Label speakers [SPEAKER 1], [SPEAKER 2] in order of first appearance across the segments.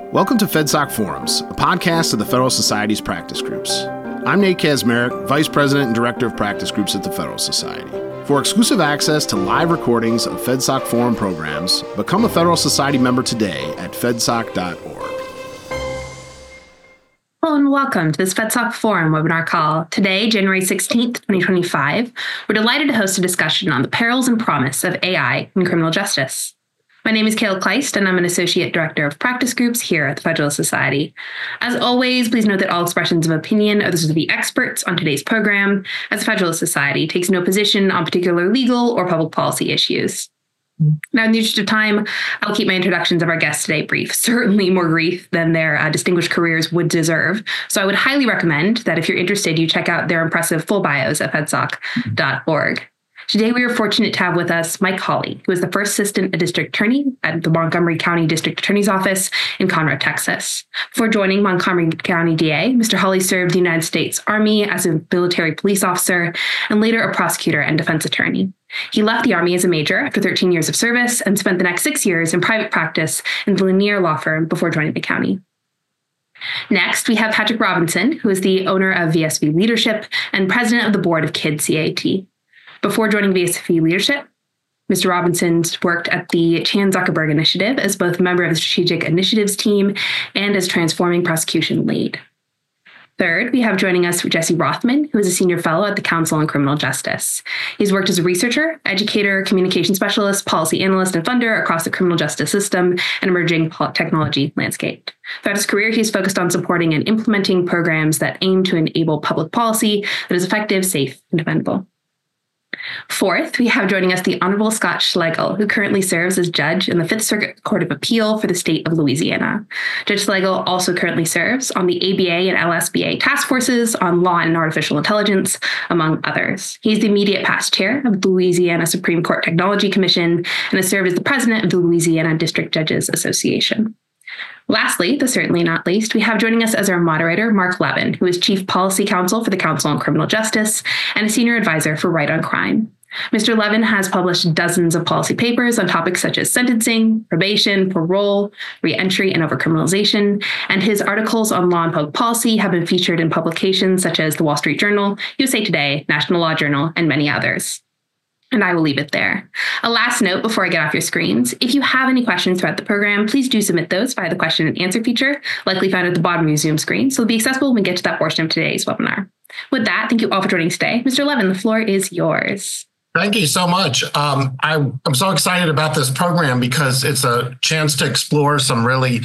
[SPEAKER 1] Welcome to FedSoc Forums, a podcast of the Federal Society's practice groups. I'm Nate Kazmarek, Vice President and Director of Practice Groups at the Federal Society. For exclusive access to live recordings of FedSoc Forum programs, become a Federal Society member today at fedsoc.org.
[SPEAKER 2] Hello and welcome to this FedSoc Forum webinar call. Today, January 16th, 2025, we're delighted to host a discussion on the perils and promise of AI in criminal justice. My name is Kayla Kleist, and I'm an Associate Director of Practice Groups here at the Federal Society. As always, please note that all expressions of opinion are those of the experts on today's program, as the Federal Society takes no position on particular legal or public policy issues. Now, in the interest of time, I'll keep my introductions of our guests today brief, certainly more brief than their distinguished careers would deserve. So I would highly recommend that if you're interested, you check out their impressive full bios at fedsoc.org. Today, we are fortunate to have with us Mike Hawley, who is the first Assistant District Attorney at the Montgomery County District Attorney's Office in Conroe, Texas. Before joining Montgomery County DA, Mr. Hawley served the United States Army as a military police officer and later a prosecutor and defense attorney. He left the Army as a major after 13 years of service and spent the next 6 years in private practice in the Lanier Law Firm before joining the county. Next, we have Patrick Robinson, who is the owner of VSV Leadership and president of the board of KID CAT. Before joining VSV Leadership, Mr. Robinson worked at the Chan Zuckerberg Initiative as both a member of the Strategic Initiatives team and as Transforming Prosecution lead. Third, we have joining us Jesse Rothman, who is a senior fellow at the Council on Criminal Justice. He's worked as a researcher, educator, communication specialist, policy analyst, and funder across the criminal justice system and emerging technology landscape. Throughout his career, he's focused on supporting and implementing programs that aim to enable public policy that is effective, safe, and dependable. Fourth, we have joining us the Honorable Scott Schlegel, who currently serves as judge in the Fifth Circuit Court of Appeal for the state of Louisiana. Judge Schlegel also currently serves on the ABA and LSBA task forces on law and artificial intelligence, among others. He's the immediate past chair of the Louisiana Supreme Court Technology Commission and has served as the president of the Louisiana District Judges Association. Lastly, but certainly not least, we have joining us as our moderator, Mark Levin, who is Chief Policy Counsel for the Council on Criminal Justice and a Senior Advisor for Right on Crime. Mr. Levin has published dozens of policy papers on topics such as sentencing, probation, parole, reentry, and overcriminalization, and his articles on law and public policy have been featured in publications such as the Wall Street Journal, USA Today, National Law Journal, and many others. And I will leave it there. A last note before I get off your screens, if you have any questions throughout the program, please do submit those via the question and answer feature, likely found at the bottom of your Zoom screen, so it'll be accessible when we get to that portion of today's webinar. With that, thank you all for joining us today. Mr. Levin, the floor is yours.
[SPEAKER 3] Thank you so much. I'm so excited about this program because it's a chance to explore some really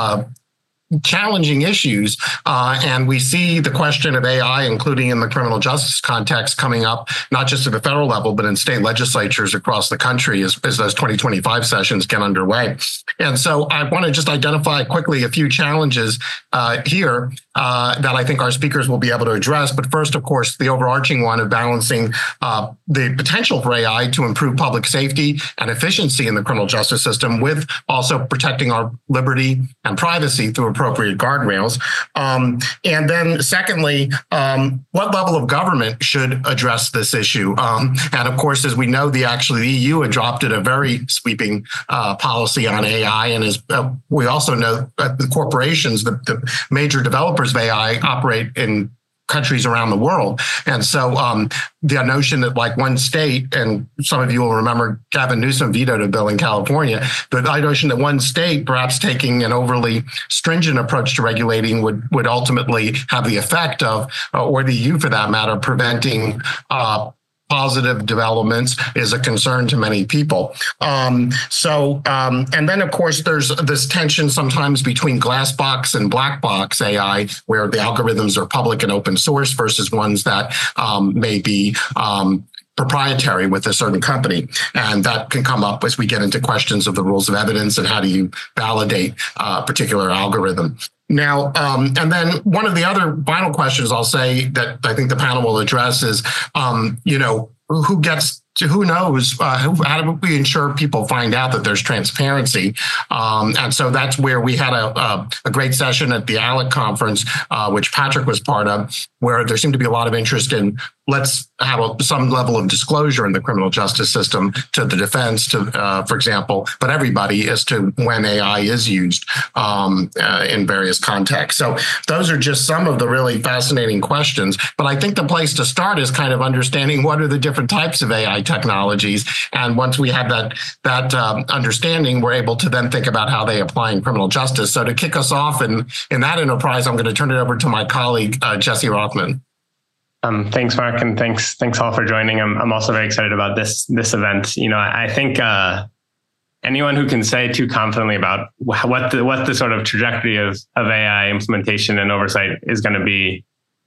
[SPEAKER 3] challenging issues. And we see the question of AI, including in the criminal justice context, coming up, not just at the federal level, but in state legislatures across the country as those 2025 sessions get underway. And so I want to just identify quickly a few challenges here that I think our speakers will be able to address. But first, of course, the overarching one of balancing the potential for AI to improve public safety and efficiency in the criminal justice system with also protecting our liberty and privacy through appropriate guardrails. And then secondly, what level of government should address this issue? And of course, as we know, the EU adopted a very sweeping policy on AI. And as we also know, the corporations, the major developers of AI operate in countries around the world. And so the notion that like one state, and some of you will remember Gavin Newsom vetoed a bill in California, the notion that one state perhaps taking an overly stringent approach to regulating would ultimately have the effect of, or the EU for that matter, preventing positive developments is a concern to many people. And then of course, there's this tension sometimes between glass box and black box AI, where the algorithms are public and open source versus ones that may be proprietary with a certain company. And that can come up as we get into questions of the rules of evidence and how do you validate a particular algorithm. Now, and then one of the other final questions I'll say that I think the panel will address is, who knows? How do we ensure people find out that there's transparency? And so that's where we had a great session at the ALEC conference, which Patrick was part of, where there seemed to be a lot of interest in let's have some level of disclosure in the criminal justice system to the defense, for example, but everybody as to when AI is used in various contexts. So those are just some of the really fascinating questions. But I think the place to start is kind of understanding what are the different types of AI technologies. And once we have that understanding, we're able to then think about how they apply in criminal justice. So to kick us off in that enterprise, I'm going to turn it over to my colleague, Jesse Rothman.
[SPEAKER 4] Thanks, Mark, and thanks all for joining. I'm also very excited about this event. I think anyone who can say too confidently about what the sort of trajectory of AI implementation and oversight is going to be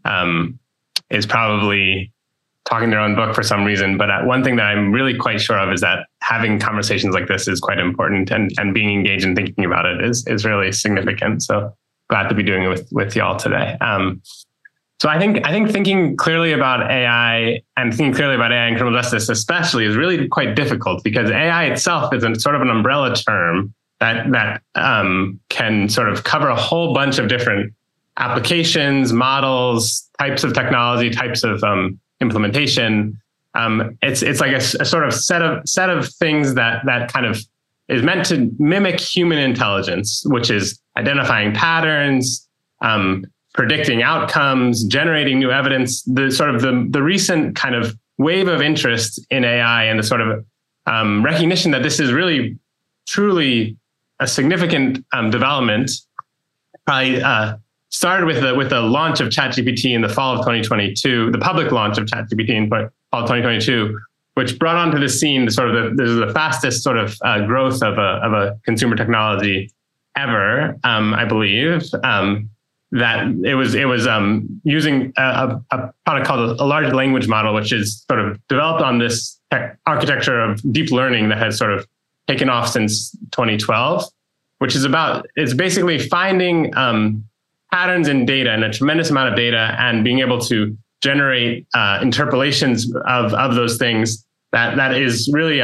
[SPEAKER 4] is probably talking their own book for some reason. But one thing that I'm really quite sure of is that having conversations like this is quite important, and being engaged and thinking about it is really significant. So glad to be doing it with y'all today. So I think thinking clearly about AI and thinking clearly about AI and criminal justice especially is really quite difficult, because AI itself is sort of an umbrella term that can sort of cover a whole bunch of different applications, models, types of technology, types of implementation. It's like a sort of set of things that kind of is meant to mimic human intelligence, which is identifying patterns, predicting outcomes, generating new evidence. The recent kind of wave of interest in AI and the sort of recognition that this is really truly a significant development probably started with the launch of ChatGPT in the fall of 2022, the public launch of ChatGPT in fall of 2022, which brought onto the scene the fastest sort of growth of a consumer technology ever, I believe. That it was using a product called a large language model, which is sort of developed on this architecture of deep learning that has sort of taken off since 2012, which is it's basically finding patterns in data and a tremendous amount of data, and being able to generate interpolations of those things that is really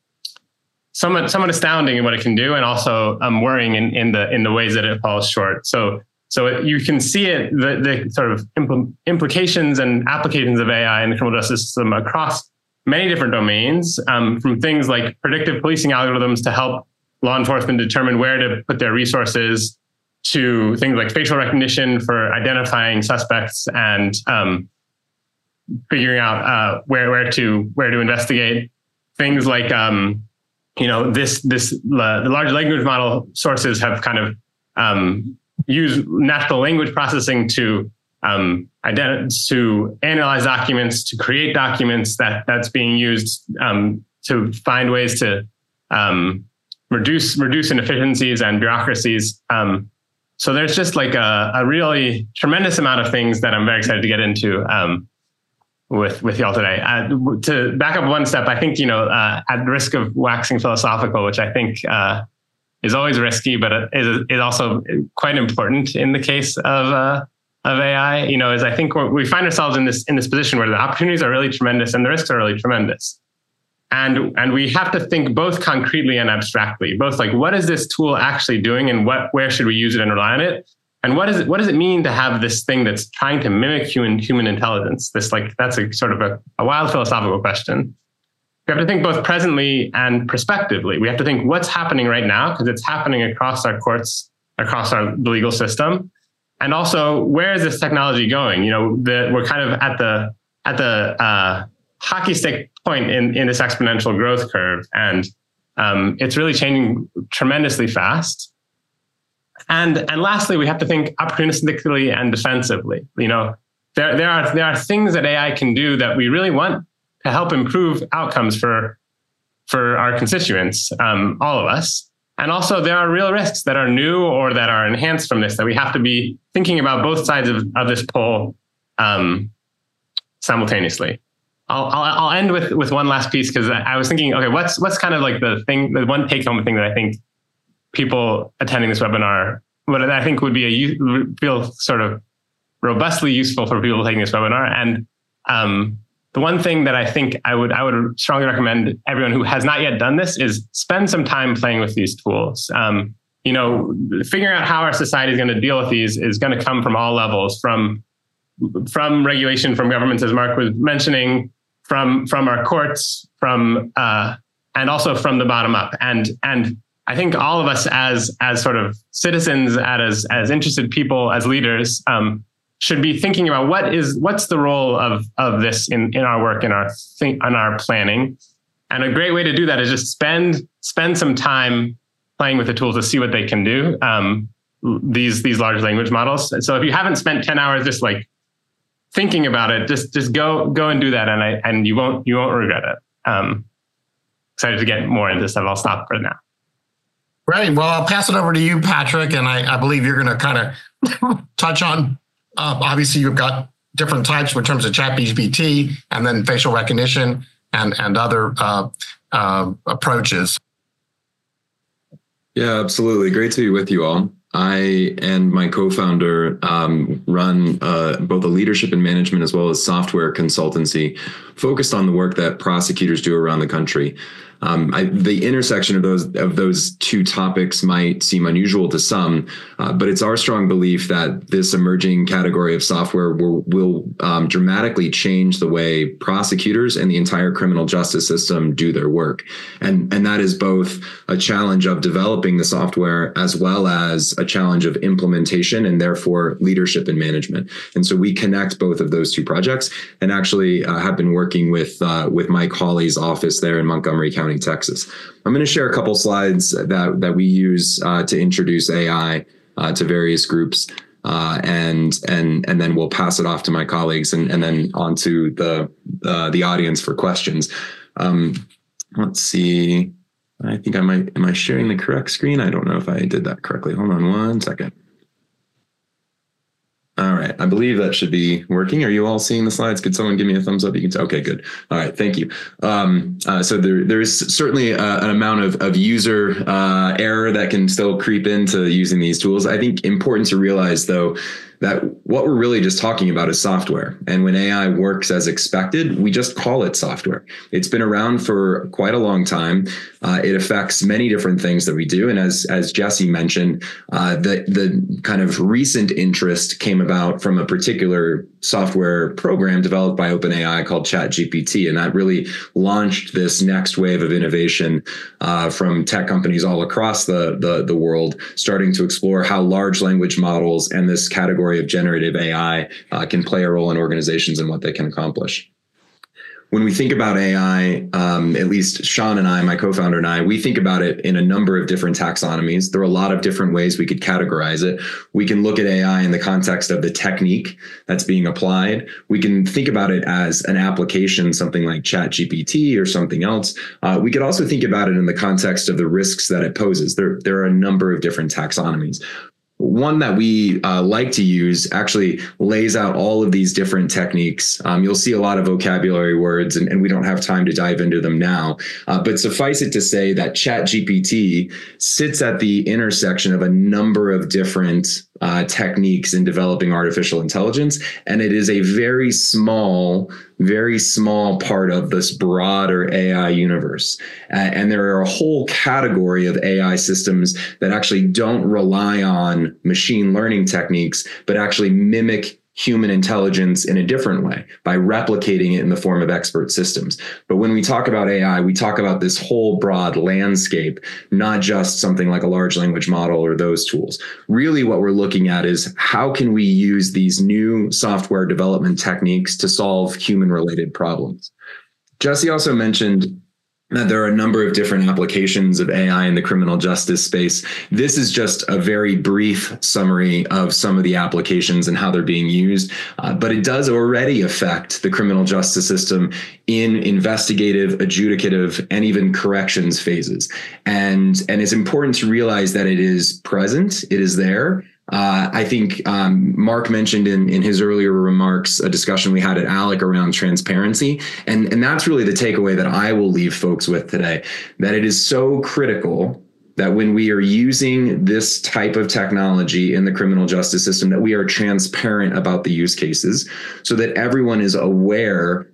[SPEAKER 4] somewhat astounding in what it can do, and also worrying in the ways that it falls short. So you can see it, the sort of implications and applications of AI in the criminal justice system across many different domains, from things like predictive policing algorithms to help law enforcement determine where to put their resources, to things like facial recognition for identifying suspects and figuring out where to investigate. Things like the large language model sources have kind of use natural language processing to analyze documents, to create documents that's being used to find ways to reduce inefficiencies and bureaucracies. So there's just like a really tremendous amount of things that I'm very excited to get into with y'all today. To back up one step, I think at the risk of waxing philosophical, which I think is always risky, but is also quite important in the case of AI. Is I think we find ourselves in this position where the opportunities are really tremendous and the risks are really tremendous, and we have to think both concretely and abstractly. Both like, what is this tool actually doing, and where should we use it and rely on it, and what does it mean to have this thing that's trying to mimic human intelligence? That's a sort of a wild philosophical question. We have to think both presently and prospectively. We have to think what's happening right now, because it's happening across our courts, across the legal system, and also where is this technology going? We're kind of at the hockey stick point in this exponential growth curve, and it's really changing tremendously fast. And lastly, we have to think opportunistically and defensively. There are things that AI can do that we really want to help improve outcomes for our constituents, all of us. And also there are real risks that are new or that are enhanced from this, that we have to be thinking about both sides of this pole simultaneously. I'll end with one last piece, because I was thinking, okay, what's kind of like the one take home thing that I think people attending this webinar, what I think would be feel sort of robustly useful for people taking this webinar. And the one thing that I think I would strongly recommend everyone who has not yet done this is spend some time playing with these tools. Figuring out how our society is going to deal with these is going to come from all levels, from from regulation from governments, as Mark was mentioning, from our courts, and also from the bottom up. And I think all of us as sort of citizens, as interested people, as leaders, should be thinking about what's the role of this in our work, in our planning. And a great way to do that is just spend some time playing with the tools to see what they can do. These large language models. So if you haven't spent 10 hours just like thinking about it, just go and do that, and you won't regret it. Excited to get more into stuff. I'll stop for now.
[SPEAKER 3] Right. Well, I'll pass it over to you, Patrick, and I believe you're going to kind of touch on. Obviously, you've got different types in terms of ChatGPT and then facial recognition and other approaches.
[SPEAKER 5] Yeah, absolutely. Great to be with you all. I and my co-founder run both a leadership and management as well as software consultancy focused on the work that prosecutors do around the country. The intersection of those two topics might seem unusual to some, but it's our strong belief that this emerging category of software will dramatically change the way prosecutors and the entire criminal justice system do their work. And that is both a challenge of developing the software as well as a challenge of implementation and therefore leadership and management. And so we connect both of those two projects, and actually have been working with Mike Hawley's office there in Montgomery County, Texas. I'm going to share a couple slides that we use to introduce AI to various groups, and then we'll pass it off to my colleagues and then onto the audience for questions. Let's see. I think am I sharing the correct screen? I don't know if I did that correctly. Hold on one second. All right. I believe that should be working. Are you all seeing the slides? Could someone give me a thumbs up? You can say, okay, good. All right. Thank you. So there is certainly an amount of user error that can still creep into using these tools. I think important to realize, though, that what we're really just talking about is software. And when AI works as expected, we just call it software. It's been around for quite a long time. It affects many different things that we do. And as Jesse mentioned, the kind of recent interest came about from a particular software program developed by OpenAI called ChatGPT. And that really launched this next wave of innovation from tech companies all across the world, starting to explore how large language models and this category of generative AI can play a role in organizations and what they can accomplish. When we think about AI, at least Sean and I, my co-founder and I, we think about it in a number of different taxonomies. There are a lot of different ways we could categorize it. We can look at AI in the context of the technique that's being applied. We can think about it as an application, something like ChatGPT or something else. We could also think about it in the context of the risks that it poses. There are a number of different taxonomies. One that we like to use actually lays out all of these different techniques. You'll see a lot of vocabulary words, and we don't have time to dive into them now. But suffice it to say that ChatGPT sits at the intersection of a number of different techniques in developing artificial intelligence. And it is a very small part of this broader AI universe. And there are a whole category of AI systems that actually don't rely on machine learning techniques, but actually mimic human intelligence in a different way by replicating it in the form of expert systems. But when we talk about AI, we talk about this whole broad landscape, not just something like a large language model or those tools. Really what we're looking at is how can we use these new software development techniques to solve human-related problems. Jesse also mentioned that there are a number of different applications of AI in the criminal justice space. This is just a very brief summary of some of the applications and how they're being used, but it does already affect the criminal justice system in investigative, adjudicative, and even corrections phases. And it's important to realize that it is present, it is there. I think Mark mentioned in his earlier remarks a discussion we had at ALEC around transparency. And that's really the takeaway that I will leave folks with today, that it is so critical that when we are using this type of technology in the criminal justice system, that we are transparent about the use cases so that everyone is aware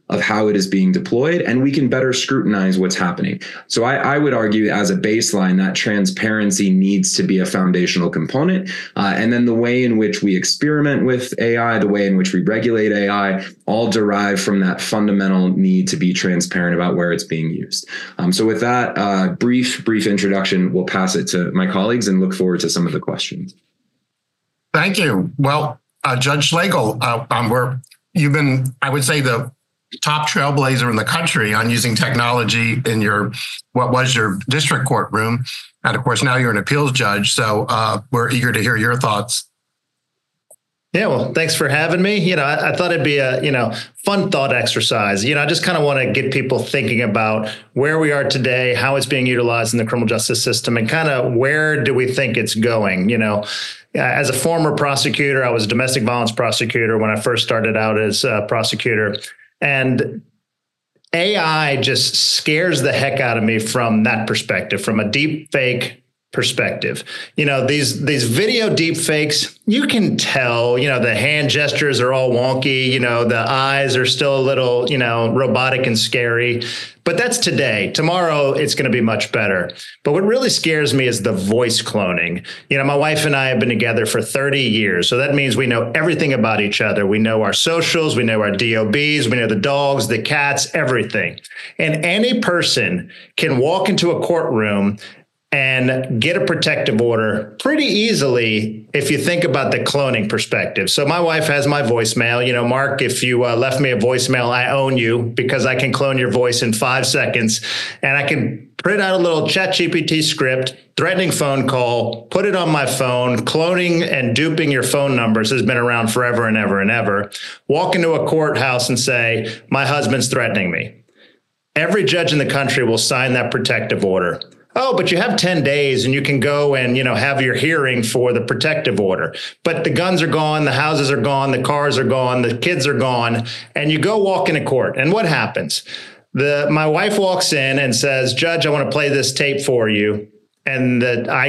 [SPEAKER 5] of how it is being deployed, and we can better scrutinize what's happening. So I would argue as a baseline that transparency needs to be a foundational component. And then the way in which we experiment with AI, the way in which we regulate AI, all derive from that fundamental need to be transparent about where it's being used. So with that brief introduction, we'll pass it to my colleagues and look forward to some of the questions.
[SPEAKER 3] Thank you. Well, Judge Schlegel, you've been, I would say, the top trailblazer in the country on using technology in what was your district courtroom. And of course, now you're an appeals judge. So we're eager to hear your thoughts.
[SPEAKER 6] Yeah, well, thanks for having me. I thought it'd be a, fun thought exercise. I just kind of want to get people thinking about where we are today, how it's being utilized in the criminal justice system, and kind of where do we think it's going. As a former prosecutor, I was a domestic violence prosecutor when I first started out as a prosecutor. And AI just scares the heck out of me from that perspective, from a deep fake perspective. These video deep fakes, you can tell, the hand gestures are all wonky, the eyes are still a little, robotic and scary. But that's today. Tomorrow, it's going to be much better. But what really scares me is the voice cloning. My wife and I have been together for 30 years. So that means we know everything about each other. We know our socials, we know our DOBs, we know the dogs, the cats, everything. And any person can walk into a courtroom and get a protective order pretty easily if you think about the cloning perspective. So my wife has my voicemail. Mark, if you left me a voicemail, I own you because I can clone your voice in 5 seconds. And I can print out a little ChatGPT script, threatening phone call, put it on my phone. Cloning and duping your phone numbers has been around forever and ever and ever. Walk into a courthouse and say, my husband's threatening me. Every judge in the country will sign that protective order. Oh, but you have 10 days and you can go and, have your hearing for the protective order. But the guns are gone, the houses are gone, the cars are gone, the kids are gone, and you go walk into court. And what happens? My wife walks in and says, Judge, I want to play this tape for you. And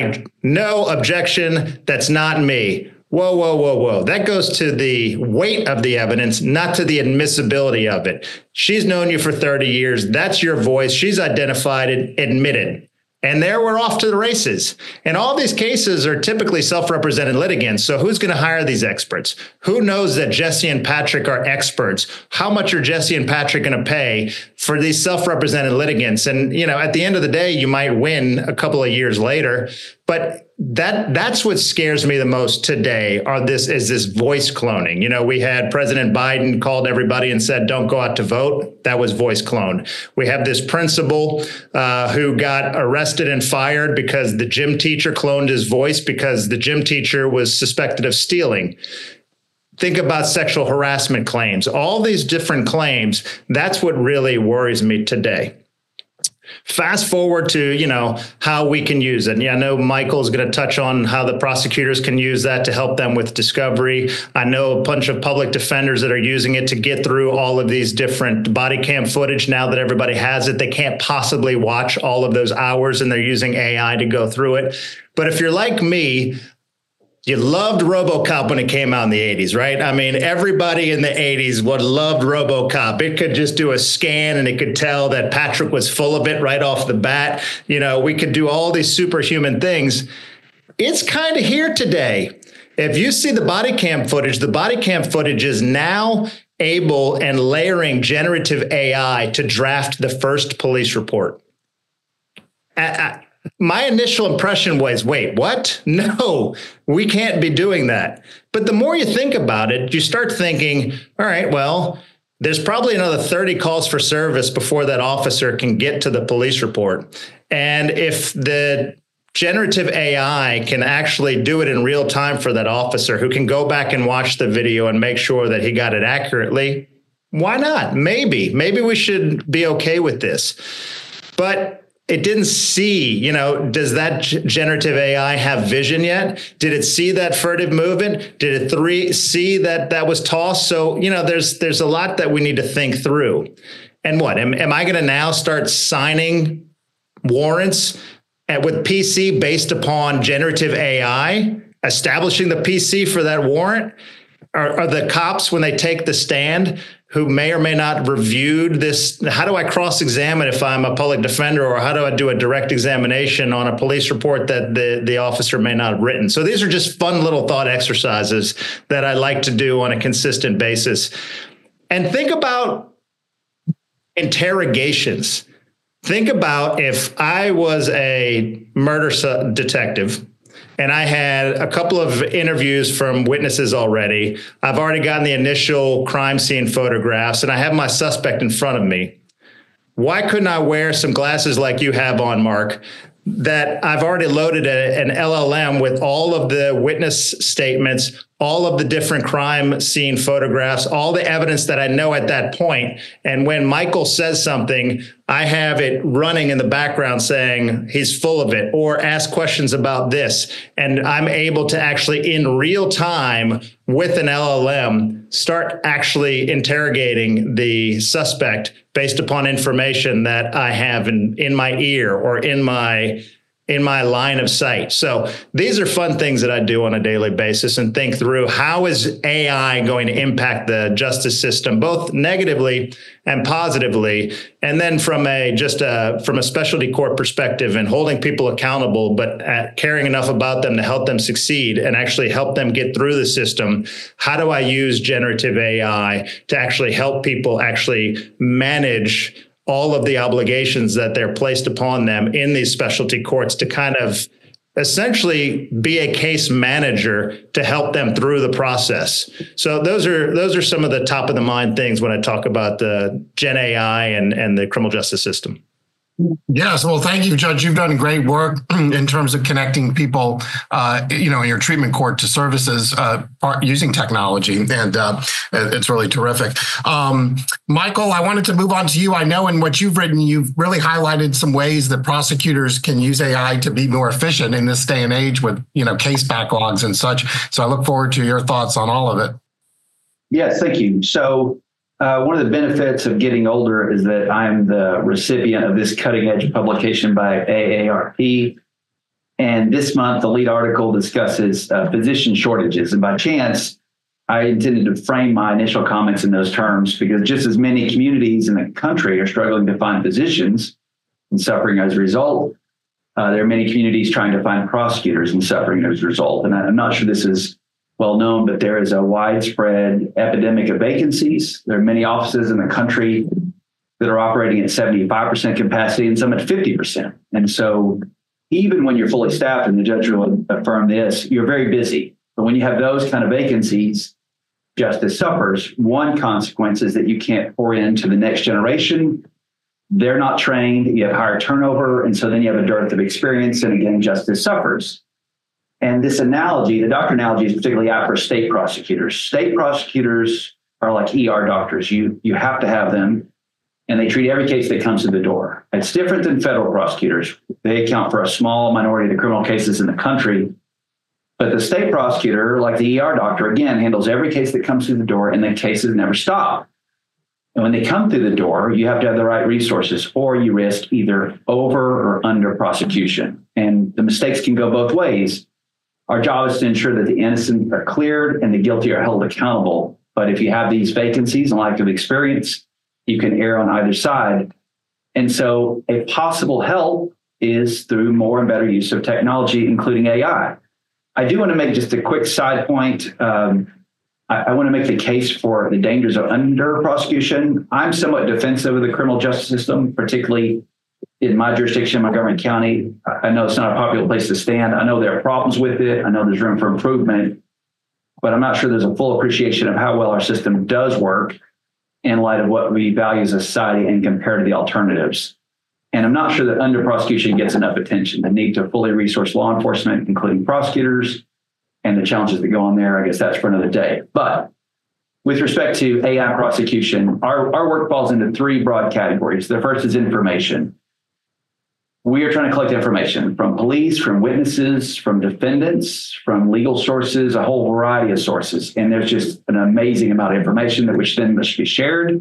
[SPEAKER 6] no objection, that's not me. Whoa. That goes to the weight of the evidence, not to the admissibility of it. She's known you for 30 years. That's your voice. She's identified it, admitted. And there we're off to the races. And all these cases are typically self-represented litigants. So who's going to hire these experts? Who knows that Jesse and Patrick are experts? How much are Jesse and Patrick going to pay for these self-represented litigants? And, at the end of the day, you might win a couple of years later. But that's what scares me the most today is this voice cloning. We had President Biden called everybody and said, don't go out to vote. That was voice cloned. We have this principal who got arrested and fired because the gym teacher cloned his voice because the gym teacher was suspected of stealing. Think about sexual harassment claims, all these different claims. That's what really worries me today. Fast forward to, how we can use it. I know Michael's going to touch on how the prosecutors can use that to help them with discovery. I know a bunch of public defenders that are using it to get through all of these different body cam footage. Now that everybody has it, they can't possibly watch all of those hours and they're using AI to go through it. But if you're like me, you loved RoboCop when it came out in the 80s, right? I mean, everybody in the 80s loved RoboCop. It could just do a scan and it could tell that Patrick was full of it right off the bat. We could do all these superhuman things. It's kind of here today. If you see the body cam footage is now able and layering generative AI to draft the first police report. My initial impression was, wait, what? No, we can't be doing that. But the more you think about it, you start thinking, all right, well, there's probably another 30 calls for service before that officer can get to the police report. And if the generative AI can actually do it in real time for that officer who can go back and watch the video and make sure that he got it accurately, why not? Maybe we should be okay with this. But it didn't see, does that generative AI have vision yet? Did it see that furtive movement? Did it see that was tossed? So, there's a lot that we need to think through. And what, am I going to now start signing warrants with PC based upon generative AI, establishing the PC for that warrant? Are the cops, when they take the stand, who may or may not reviewed this. How do I cross-examine if I'm a public defender, or how do I do a direct examination on a police report that the officer may not have written? So these are just fun little thought exercises that I like to do on a consistent basis. And think about interrogations. Think about if I was a murder detective and I had a couple of interviews from witnesses already. I've already gotten the initial crime scene photographs, and I have my suspect in front of me. Why couldn't I wear some glasses like you have on, Mark, that I've already loaded an LLM with all of the witness statements, all of the different crime scene photographs, all the evidence that I know at that point. And when Michael says something, I have it running in the background saying he's full of it, or ask questions about this. And I'm able to actually in real time with an LLM start actually interrogating the suspect based upon information that I have in my ear or in my line of sight. So these are fun things that I do on a daily basis and think through, how is AI going to impact the justice system, both negatively and positively? And then from a specialty court perspective and holding people accountable, but caring enough about them to help them succeed and actually help them get through the system. How do I use generative AI to actually help people actually manage all of the obligations that they're placed upon them in these specialty courts to kind of essentially be a case manager to help them through the process? So those are some of the top of the mind things when I talk about the Gen AI and the criminal justice system.
[SPEAKER 3] Yes. Well, thank you, Judge. You've done great work in terms of connecting people, in your treatment court to services using technology. And it's really terrific. Michael, I wanted to move on to you. I know in what you've written, you've really highlighted some ways that prosecutors can use AI to be more efficient in this day and age with, case backlogs and such. So I look forward to your thoughts on all of it.
[SPEAKER 7] Yes, thank you. So one of the benefits of getting older is that I'm the recipient of this cutting edge publication by AARP. And this month, the lead article discusses physician shortages. And by chance, I intended to frame my initial comments in those terms, because just as many communities in the country are struggling to find physicians and suffering as a result, there are many communities trying to find prosecutors and suffering as a result. And I'm not sure this is well known, but there is a widespread epidemic of vacancies. There are many offices in the country that are operating at 75% capacity and some at 50%. And so even when you're fully staffed, and the judge will affirm this, you're very busy. But when you have those kind of vacancies, justice suffers. One consequence is that you can't pour into the next generation. They're not trained. You have higher turnover. And so then you have a dearth of experience. And again, justice suffers. And this analogy, the doctor analogy, is particularly apt for state prosecutors. State prosecutors are like ER doctors. You have to have them, and they treat every case that comes to the door. It's different than federal prosecutors. They account for a small minority of the criminal cases in the country. But the state prosecutor, like the ER doctor, again, handles every case that comes through the door, and the cases never stop. And when they come through the door, you have to have the right resources, or you risk either over or under prosecution. And the mistakes can go both ways. Our job is to ensure that the innocent are cleared and the guilty are held accountable. But if you have these vacancies and lack of experience, you can err on either side. And so a possible help is through more and better use of technology, including AI. I do want to make just a quick side point. I want to make the case for the dangers of under prosecution. I'm somewhat defensive of the criminal justice system, particularly in my jurisdiction, Montgomery County. I know it's not a popular place to stand. I know there are problems with it. I know there's room for improvement, but I'm not sure there's a full appreciation of how well our system does work in light of what we value as a society and compared to the alternatives. And I'm not sure that under prosecution gets enough attention. The need to fully resource law enforcement, including prosecutors, and the challenges that go on there, I guess that's for another day. But with respect to AI prosecution, our work falls into three broad categories. The first is information. We are trying to collect information from police, from witnesses, from defendants, from legal sources, a whole variety of sources. And there's just an amazing amount of information that which then must be shared.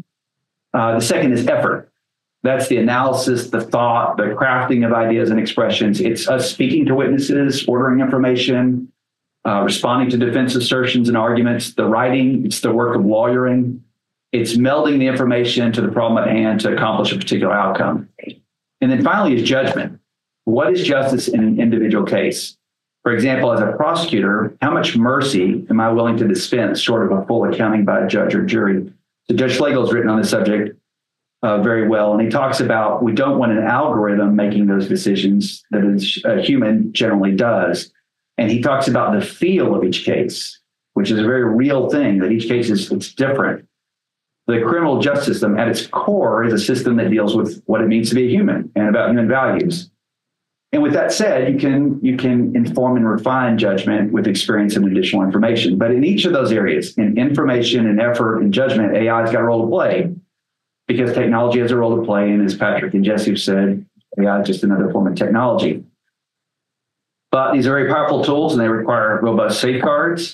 [SPEAKER 7] The second is effort. That's the analysis, the thought, the crafting of ideas and expressions. It's us speaking to witnesses, ordering information, responding to defense assertions and arguments. The writing, it's the work of lawyering. It's melding the information to the problem at hand to accomplish a particular outcome. And then finally is judgment. What is justice in an individual case? For example, as a prosecutor, how much mercy am I willing to dispense short of a full accounting by a judge or jury? So Judge Schlegel has written on this subject very well, and he talks about we don't want an algorithm making those decisions that a human generally does. And he talks about the feel of each case, which is a very real thing, that each case it's different. The criminal justice system at its core is a system that deals with what it means to be a human and about human values. And with that said, you can inform and refine judgment with experience and additional information. But in each of those areas, in information and effort and judgment, AI's got a role to play because technology has a role to play. And as Patrick and Jesse have said, AI is just another form of technology. But these are very powerful tools and they require robust safeguards.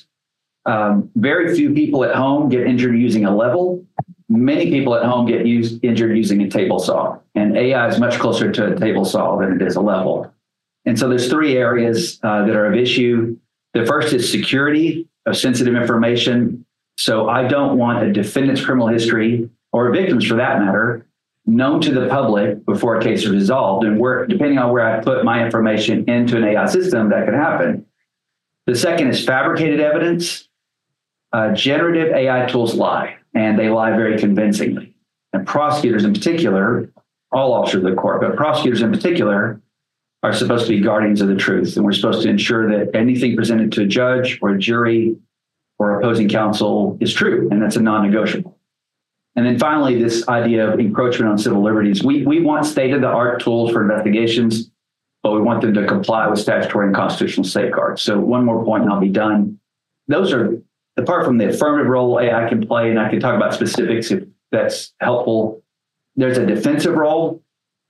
[SPEAKER 7] Very few people at home get injured using a level. Many people at home get injured using a table saw, and AI is much closer to a table saw than it is a level. And so there's three areas that are of issue. The first is security of sensitive information. So I don't want a defendant's criminal history, or a victim's for that matter, known to the public before a case is resolved. And depending on where I put my information into an AI system, that could happen. The second is fabricated evidence. Generative AI tools lie. And they lie very convincingly. And prosecutors in particular, all officers of the court, but prosecutors in particular are supposed to be guardians of the truth. And we're supposed to ensure that anything presented to a judge or a jury or opposing counsel is true. And that's a non-negotiable. And then finally, this idea of encroachment on civil liberties. We want state-of-the-art tools for investigations, but we want them to comply with statutory and constitutional safeguards. So one more point and I'll be done. Those are, apart from the affirmative role AI can play, and I can talk about specifics if that's helpful, there's a defensive role.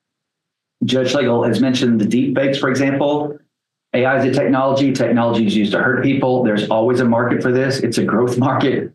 [SPEAKER 7] Judge Schlegel has mentioned the deep fakes, for example. AI is a technology. Technology is used to hurt people. There's always a market for this. It's a growth market.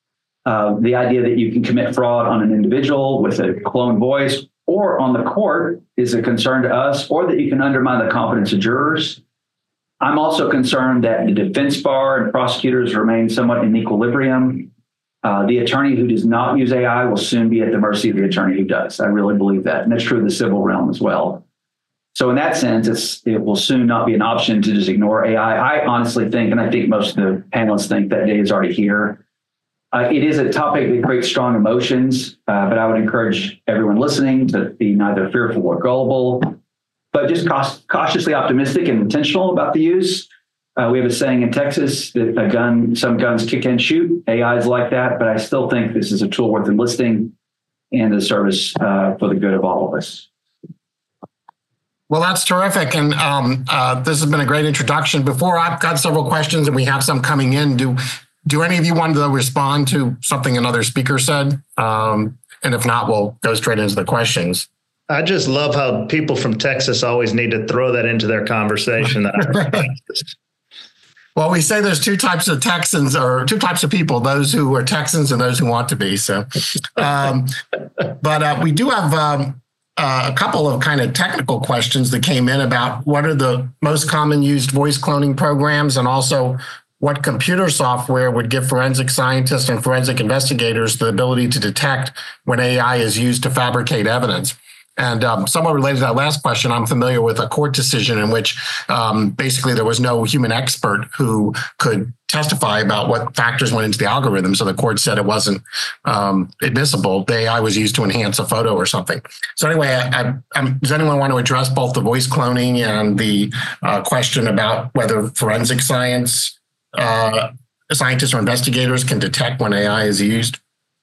[SPEAKER 7] The idea that you can commit fraud on an individual with a clone voice or on the court is a concern to us, or that you can undermine the confidence of jurors. I'm also concerned that the defense bar and prosecutors remain somewhat in equilibrium. The attorney who does not use AI will soon be at the mercy of the attorney who does. I really believe that. And that's true of the civil realm as well. So in that sense, it will soon not be an option to just ignore AI. I honestly think, and I think most of the panelists think, that day is already here. It is a topic that creates strong emotions, but I would encourage everyone listening to be neither fearful or gullible, but just cautiously optimistic and intentional about the use. We have a saying in Texas that some guns kick and shoot. AI is like that, but I still think this is a tool worth enlisting and a service for the good of all of us.
[SPEAKER 3] Well, that's terrific. And this has been a great introduction. Before, I've got several questions and we have some coming in. Do any of you want to respond to something another speaker said? And if not, we'll go straight into the questions.
[SPEAKER 6] I just love how people from Texas always need to throw that into their conversation.
[SPEAKER 3] Well, we say there's two types of Texans, or two types of people, those who are Texans and those who want to be. So, but we do have a couple of kind of technical questions that came in about what are the most common used voice cloning programs, and also what computer software would give forensic scientists and forensic investigators the ability to detect when AI is used to fabricate evidence. And somewhat related to that last question, I'm familiar with a court decision in which basically there was no human expert who could testify about what factors went into the algorithm. So the court said it wasn't admissible. The AI was used to enhance a photo or something. So anyway, does anyone want to address both the voice cloning and the question about whether forensic scientists or investigators can detect when AI is used?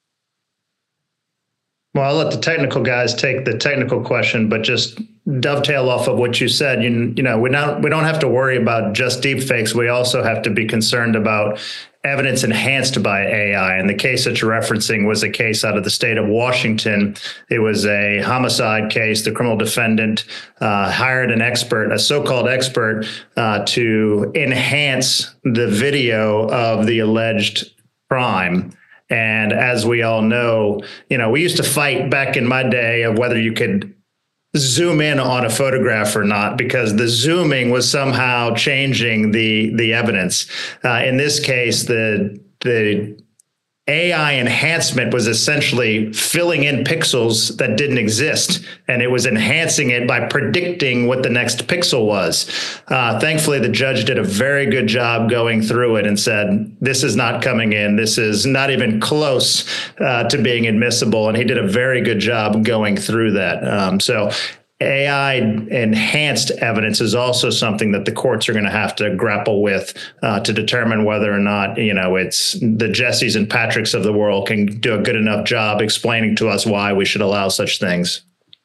[SPEAKER 6] Well, I'll let the technical guys take the technical question, but just dovetail off of what you said. We don't have to worry about just deepfakes. We also have to be concerned about evidence enhanced by AI. And the case that you're referencing was a case out of the state of Washington. It was a homicide case. The criminal defendant hired an expert, a so-called expert, to enhance the video of the alleged crime. And as we all know, we used to fight back in my day of whether you could zoom in on a photograph or not, because the zooming was somehow changing the evidence. In this case, the AI enhancement was essentially filling in pixels that didn't exist, and it was enhancing it by predicting what the next pixel was. Thankfully, the judge did a very good job going through it and said, this is not coming in. This is not even close to being admissible. And he did a very good job going through that. So AI enhanced evidence is also something that the courts are going to have to grapple with to determine whether or not, it's the Jessies and Patricks of the world can do a good enough job explaining to us why we should allow such things.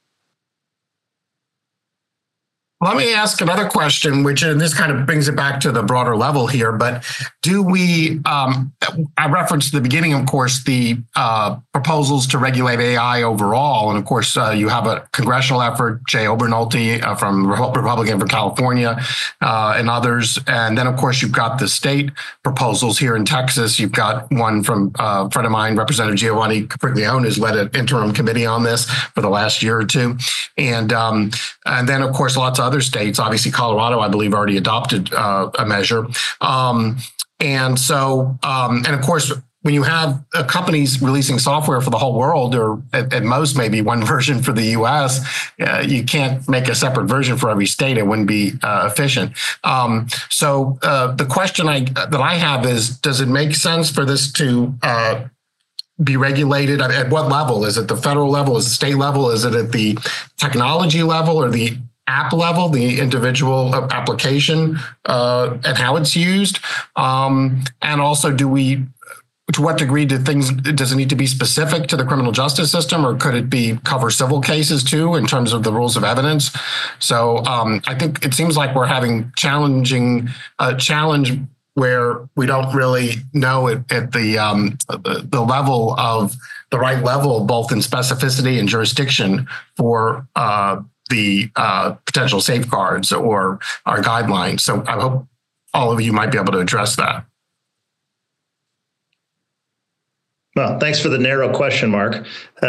[SPEAKER 3] Let me ask another question, which, and this kind of brings it back to the broader level here, but do we, I referenced at the beginning, of course, the proposals to regulate AI overall. And of course, you have a congressional effort, Jay Obernolte from Republican for California and others. And then, of course, you've got the state proposals here in Texas. You've got one from a friend of mine, Representative Giovanni Capriglione, who's led an interim committee on this for the last year or two. And then, of course, lots of other states, obviously Colorado, I believe, already adopted a measure. And of course, when you have companies releasing software for the whole world, or at most maybe one version for the US, you can't make a separate version for every state. It wouldn't be efficient. So the question that I have is, does it make sense for this to be regulated? At what level? Is it the federal level? Is it the state level? Is it at the technology level or the app level, the individual application and how it's used? And also, to what degree does it need to be specific to the criminal justice system, or could it cover civil cases too in terms of the rules of evidence? So I think it seems like we're having challenge where we don't really know at the level of the right level, both in specificity and jurisdiction for the potential safeguards or our guidelines. So I hope all of you might be able to address that.
[SPEAKER 6] Well, thanks for the narrow question, Mark.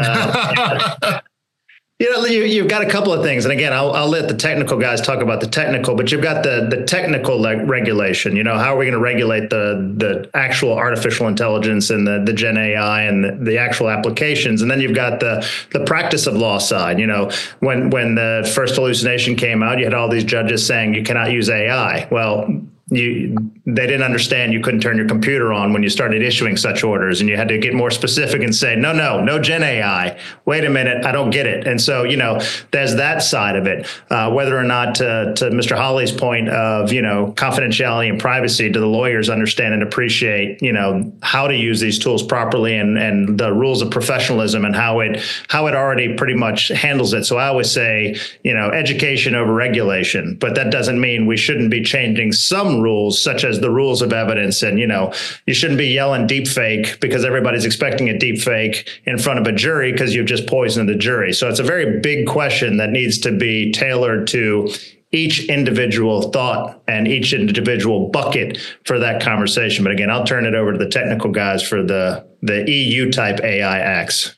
[SPEAKER 6] You've got a couple of things. And again, I'll let the technical guys talk about the technical, but you've got the technical regulation. How are we going to regulate the actual artificial intelligence and the Gen AI and the actual applications? And then you've got the practice of law side. When the first hallucination came out, you had all these judges saying you cannot use AI. Well, they didn't understand you couldn't turn your computer on when you started issuing such orders, and you had to get more specific and say, no Gen AI. Wait a minute, I don't get it. And so, there's that side of it. Whether or not, to Mr. Hawley's point of, confidentiality and privacy, do the lawyers understand and appreciate, how to use these tools properly and the rules of professionalism and how it already pretty much handles it. So I always say, education over regulation, but that doesn't mean we shouldn't be changing some rules, such as the rules of evidence. And, you shouldn't be yelling deep fake because everybody's expecting a deep fake in front of a jury because you've just poisoned the jury. So it's a very big question that needs to be tailored to each individual thought and each individual bucket for that conversation. But again, I'll turn it over to the technical guys for the EU type AI acts.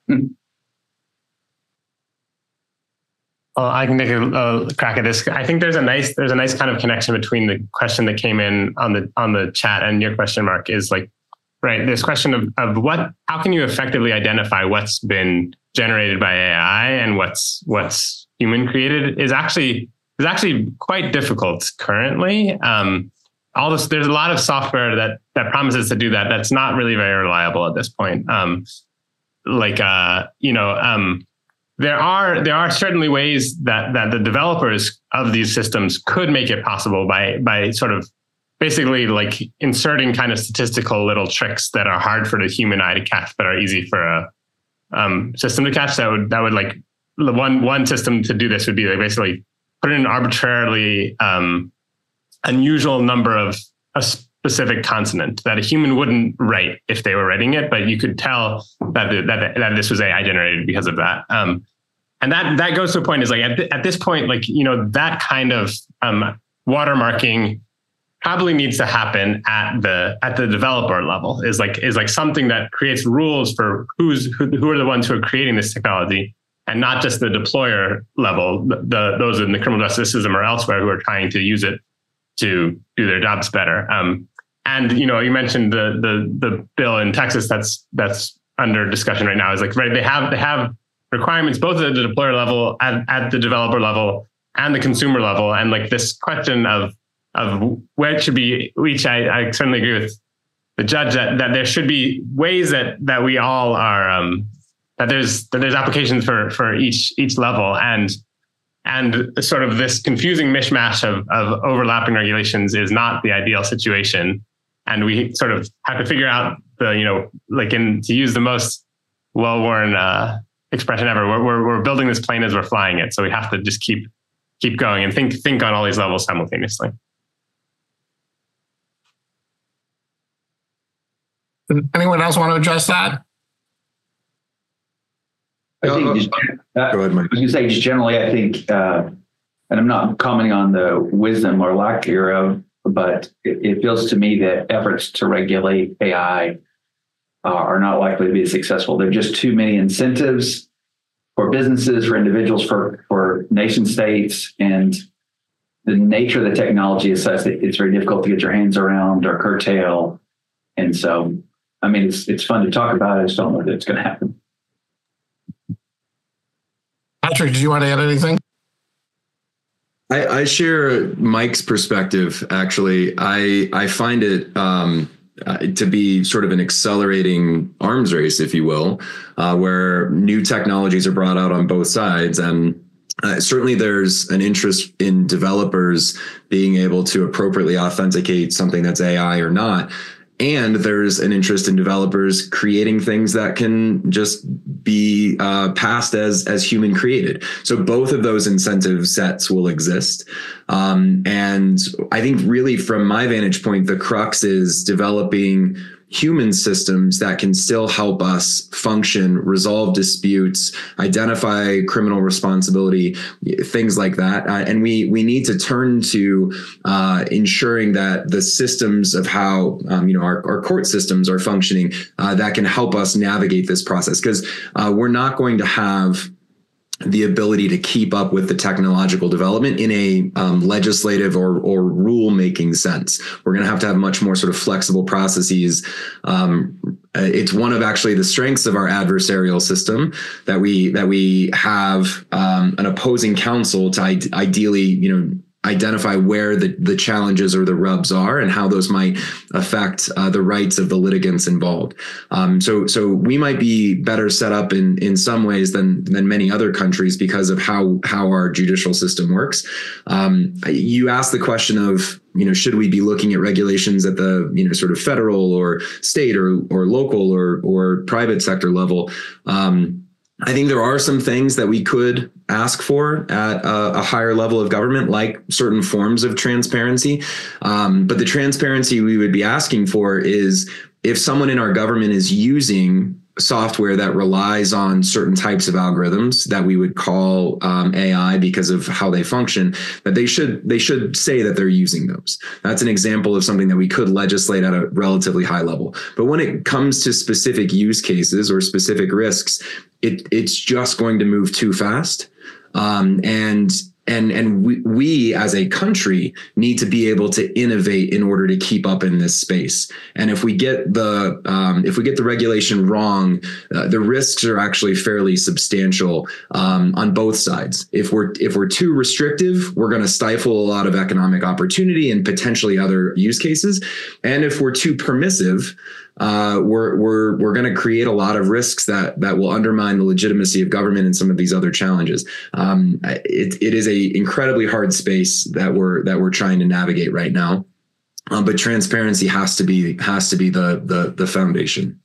[SPEAKER 4] Well, I can take a crack at this. I think there's a nice kind of connection between the question that came in on the chat and your question, Mark, is like, right, this question of how can you effectively identify what's been generated by AI and what's human created is actually quite difficult currently. There's a lot of software that promises to do that. That's not really very reliable at this point. There are certainly ways that the developers of these systems could make it possible by sort of basically like inserting kind of statistical little tricks that are hard for the human eye to catch, but are easy for a system to catch. That would like the one system to do this would be like basically put in an arbitrarily unusual number of a specific consonant that a human wouldn't write if they were writing it, but you could tell that this was AI generated because of that. And that goes to a point is like at this point, like, that kind of watermarking probably needs to happen at the developer level is like something that creates rules for who are the ones who are creating this technology, and not just the deployer level, those in the criminal justice system or elsewhere who are trying to use it to do their jobs better. And you mentioned the bill in Texas that's under discussion right now is like, right, they have requirements both at the deployer level, at the developer level, and the consumer level. And like this question of where it should be, which I certainly agree with the judge that there should be ways that we all are that there's applications for each level, and sort of this confusing mishmash of overlapping regulations is not the ideal situation. And we sort of have to figure out to use the most well-worn expression ever, we're building this plane as we're flying it. So we have to just keep going and think on all these levels simultaneously.
[SPEAKER 3] Anyone else want to address that?
[SPEAKER 7] I think
[SPEAKER 5] go ahead, Mike.
[SPEAKER 7] I was going to say, just generally, I think, and I'm not commenting on the wisdom or lack hereof, but it feels to me that efforts to regulate AI are not likely to be successful. There are just too many incentives for businesses, for individuals, for nation states, and the nature of the technology is such that it's very difficult to get your hands around or curtail. And so, I mean, it's fun to talk about. I just don't know that it's going to happen.
[SPEAKER 3] Patrick, do you want to add anything?
[SPEAKER 5] I share Mike's perspective. Actually, I find it to be sort of an accelerating arms race, if you will, where new technologies are brought out on both sides. And certainly there's an interest in developers being able to appropriately authenticate something that's AI or not. And there's an interest in developers creating things that can just be passed as human created. So both of those incentive sets will exist. And I think really from my vantage point, the crux is developing human systems that can still help us function, resolve disputes, identify criminal responsibility, things like that. And we need to turn to ensuring that the systems of how our court systems are functioning that can help us navigate this process, because we're not going to have the ability to keep up with the technological development in a legislative or rule-making sense. We're going to have much more sort of flexible processes. It's one of actually the strengths of our adversarial system that we have an opposing counsel to ideally, identify where the challenges or the rubs are and how those might affect the rights of the litigants involved. So we might be better set up in some ways than many other countries because of how our judicial system works. You asked the question of, should we be looking at regulations at the, sort of federal or state or local or private sector level? I think there are some things that we could ask for at a higher level of government, like certain forms of transparency. But the transparency we would be asking for is if someone in our government is using software that relies on certain types of algorithms that we would call AI because of how they function, that they should say that they're using those. That's an example of something that we could legislate at a relatively high level. But when it comes to specific use cases or specific risks, it's just going to move too fast. And we as a country need to be able to innovate in order to keep up in this space. And if we get the regulation wrong, the risks are actually fairly substantial on both sides. If we're too restrictive, we're going to stifle a lot of economic opportunity and potentially other use cases. And if we're too permissive, we're going to create a lot of risks that will undermine the legitimacy of government and some of these other challenges. It is a incredibly hard space that we're trying to navigate right now. But transparency has to be the foundation.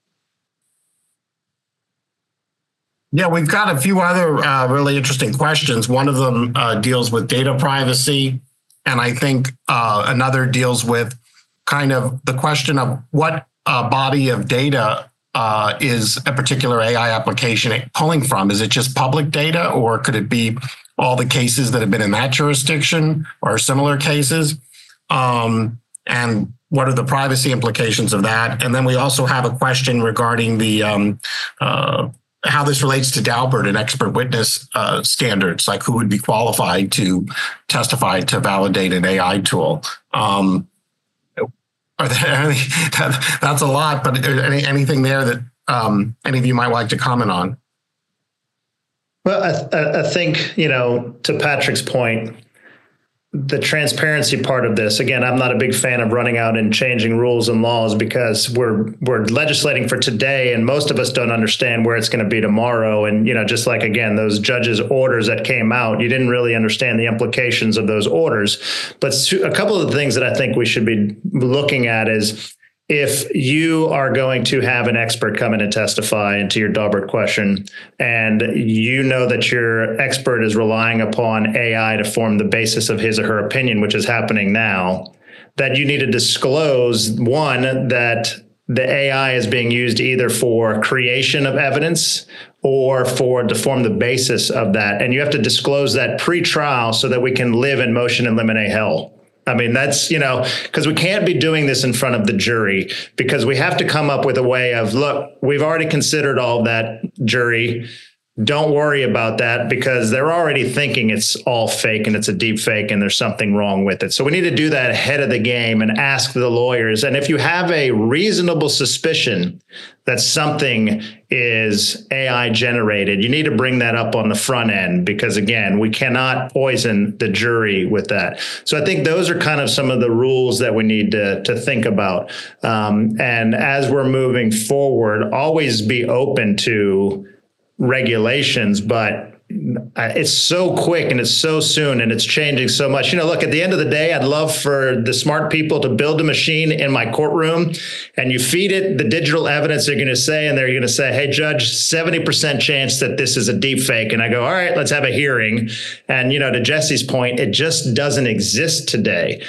[SPEAKER 3] Yeah, we've got a few other really interesting questions. One of them deals with data privacy, and I think another deals with kind of the question of what body of data is a particular AI application pulling from? Is it just public data, or could it be all the cases that have been in that jurisdiction or similar cases? And what are the privacy implications of that? And then we also have a question regarding the how this relates to Daubert and expert witness standards, like who would be qualified to testify to validate an AI tool. Are there that's a lot, but anything there that any of you might like to comment on?
[SPEAKER 6] Well, I think, to Patrick's point, the transparency part of this, again, I'm not a big fan of running out and changing rules and laws because we're legislating for today and most of us don't understand where it's going to be tomorrow. And, just like, again, those judges' orders that came out, you didn't really understand the implications of those orders. But a couple of the things that I think we should be looking at is, if you are going to have an expert come in and testify into your Daubert question, and you know that your expert is relying upon AI to form the basis of his or her opinion, which is happening now, that you need to disclose, one, that the AI is being used either for creation of evidence or to form the basis of that. And you have to disclose that pre-trial so that we can live in motion and limine hell. I mean, that's, because we can't be doing this in front of the jury, because we have to come up with a way of, look, we've already considered all that, jury. Don't worry about that, because they're already thinking it's all fake and it's a deep fake and there's something wrong with it. So we need to do that ahead of the game and ask the lawyers. And if you have a reasonable suspicion that something is AI generated, you need to bring that up on the front end, because again, we cannot poison the jury with that. So I think those are kind of some of the rules that we need to think about. And as we're moving forward, always be open to regulations, but it's so quick and it's so soon and it's changing so much. Look, at the end of the day, I'd love for the smart people to build a machine in my courtroom, and you feed it the digital evidence they're going to say, and they're going to say, hey, Judge, 70% chance that this is a deep fake. And I go, all right, let's have a hearing. And, to Jesse's point, it just doesn't exist today.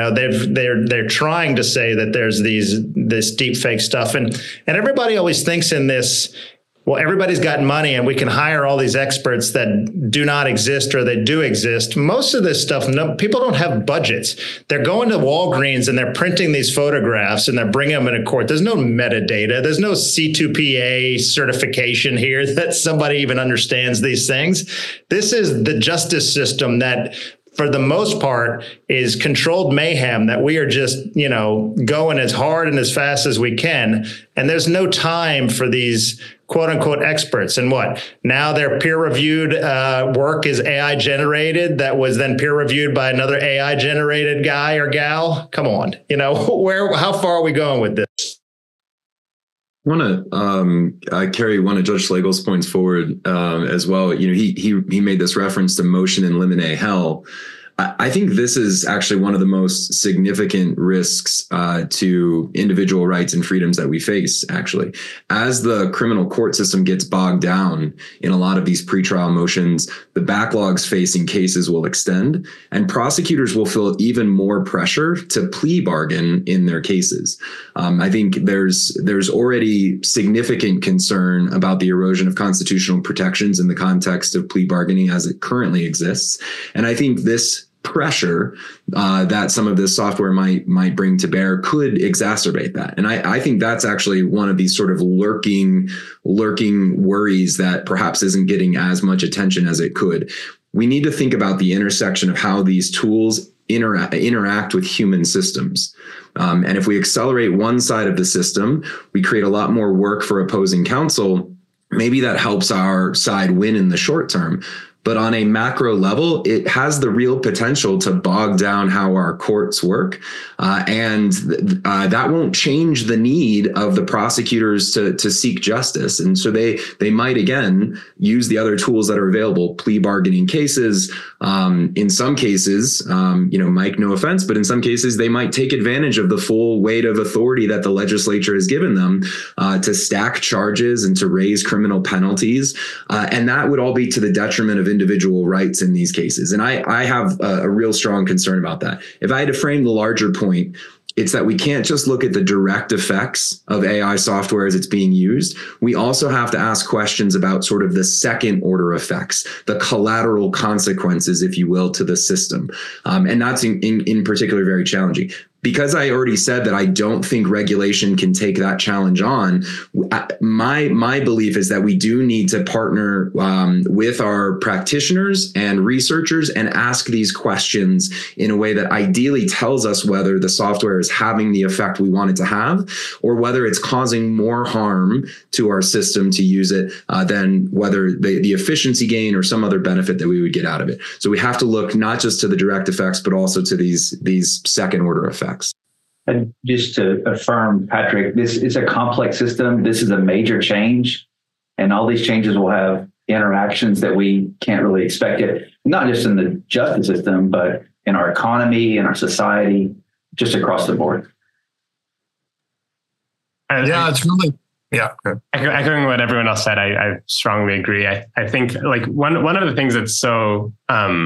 [SPEAKER 6] They're trying to say that there's this deep fake stuff. And everybody always thinks in this, well, everybody's got money and we can hire all these experts that do not exist, or they do exist. Most of this stuff, people don't have budgets. They're going to Walgreens and they're printing these photographs and they're bringing them into court. There's no metadata. There's no C2PA certification here that somebody even understands these things. This is the justice system that, for the most part, is controlled mayhem, that we are just, going as hard and as fast as we can. And there's no time for these quote unquote experts. And what? Now their peer reviewed work is AI generated that was then peer reviewed by another AI generated guy or gal. Come on. How far are we going with this?
[SPEAKER 5] I want to carry one of Judge Schlegel's points forward as well. He made this reference to motion and limine hell. I think this is actually one of the most significant risks to individual rights and freedoms that we face, actually. As the criminal court system gets bogged down in a lot of these pretrial motions, the backlogs facing cases will extend, and prosecutors will feel even more pressure to plea bargain in their cases. I think there's already significant concern about the erosion of constitutional protections in the context of plea bargaining as it currently exists. And I think this pressure that some of this software might bring to bear could exacerbate that. And I think that's actually one of these sort of lurking worries that perhaps isn't getting as much attention as it could. We need to think about the intersection of how these tools interact with human systems. And if we accelerate one side of the system, we create a lot more work for opposing counsel. Maybe that helps our side win in the short term. But on a macro level, it has the real potential to bog down how our courts work. And that won't change the need of the prosecutors to seek justice. And so they might, again, use the other tools that are available, plea bargaining cases. In some cases, Mike, no offense, but in some cases, they might take advantage of the full weight of authority that the legislature has given them to stack charges and to raise criminal penalties. And that would all be to the detriment of individual rights in these cases. And I have a real strong concern about that. If I had to frame the larger point, it's that we can't just look at the direct effects of AI software as it's being used. We also have to ask questions about sort of the second order effects, the collateral consequences, if you will, to the system. And that's in particular very challenging. because I already said that I don't think regulation can take that challenge on, my belief is that we do need to partner with our practitioners and researchers and ask these questions in a way that ideally tells us whether the software is having the effect we want it to have, or whether it's causing more harm to our system to use it than whether the efficiency gain or some other benefit that we would get out of it. So we have to look not just to the direct effects, but also to these second order effects.
[SPEAKER 7] And just to affirm, Patrick, this is a complex system. This is a major change, and all these changes will have interactions that we can't really expect it, not just in the justice system, but in our economy, in our society, just across the board.
[SPEAKER 3] It's really,
[SPEAKER 4] Echoing what everyone else said, I strongly agree. I think like one of the things that's so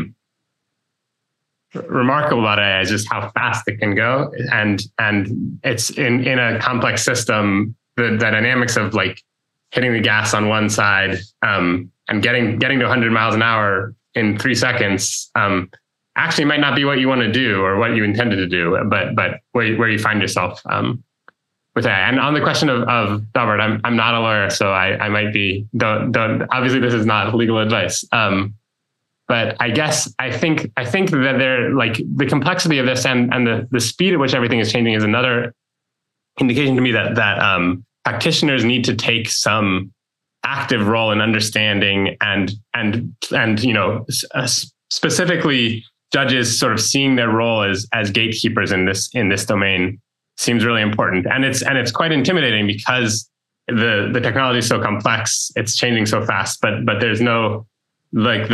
[SPEAKER 4] remarkable about AI is just how fast it can go, and it's in a complex system. The dynamics of like hitting the gas on one side and getting to 100 miles an hour in 3 seconds actually might not be what you want to do or what you intended to do, but where you find yourself with that. And on the question of Robert, I'm not a lawyer, so I might be don't obviously this is not legal advice. But I think that they're like the complexity of this and the speed at which everything is changing is another indication to me that practitioners need to take some active role in understanding and specifically judges sort of seeing their role as gatekeepers in this domain seems really important. And it's quite intimidating because the technology is so complex, it's changing so fast, but there's no like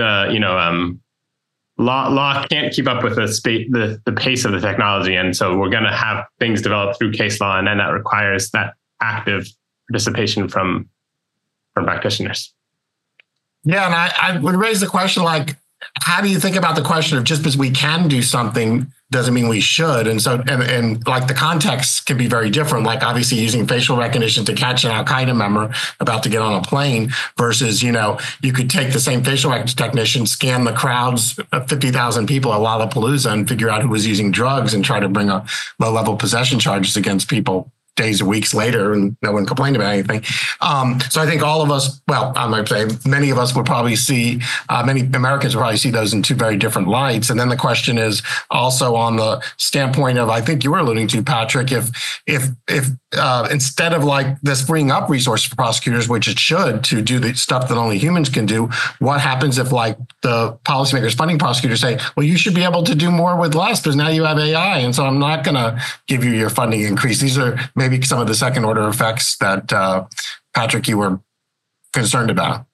[SPEAKER 4] law can't keep up with the pace of the technology. And so we're going to have things developed through case law, and then that requires that active participation from practitioners.
[SPEAKER 3] Yeah. And I would raise the question, like, how do you think about the question of just because we can do something doesn't mean we should? And so, and like the context can be very different. Like obviously using facial recognition to catch an Al-Qaeda member about to get on a plane versus, you could take the same facial recognition, scan the crowds of 50,000 people at Lollapalooza and figure out who was using drugs and try to bring a low-level possession charges against people days or weeks later, and no one complained about anything. So I think all of us, well, I might say many of us would probably see, many Americans would probably see those in two very different lights. And then the question is also on the standpoint of, I think you were alluding to, Patrick, if instead of like this freeing up resources for prosecutors, which it should, to do the stuff that only humans can do, what happens if like the policymakers funding prosecutors say, well, you should be able to do more with less because now you have AI. And so I'm not going to give you your funding increase. These are maybe some of the second order effects that Patrick, you were concerned about.